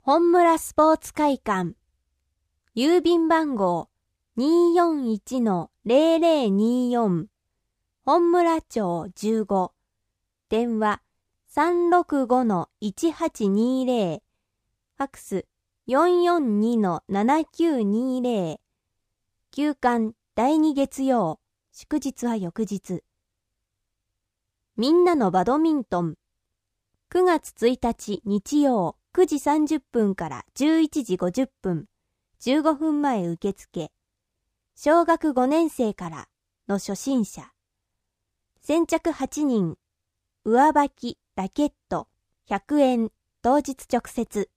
本村スポーツ会館郵便番号 241-0024 本村町15電話 365-1820 ファクス 442-7920 休館第2月曜祝日は翌日みんなのバドミントン9月1日日曜9時30分から11時50分、15分前受付。小学5年生からの初心者。先着8人。上履き、ラケット、100円、当日直接。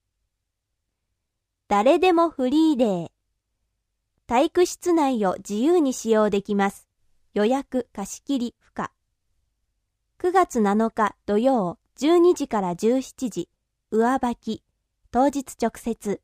誰でもフリーデー。体育室内を自由に使用できます。予約、貸し切り、不可。9月7日土曜12時から17時。上履き、当日直接。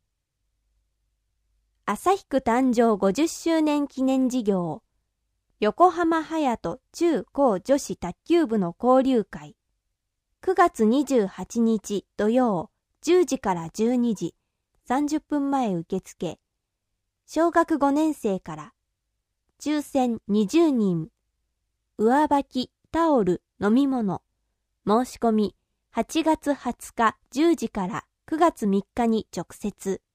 旭区誕生50周年記念事業。横浜隼人中高女子卓球部の交流会。9月28日土曜10時から12時。30分前受付。小学5年生から。抽選20人。上履き、タオル、飲み物。申し込み。8月20日10時から9月3日に直接。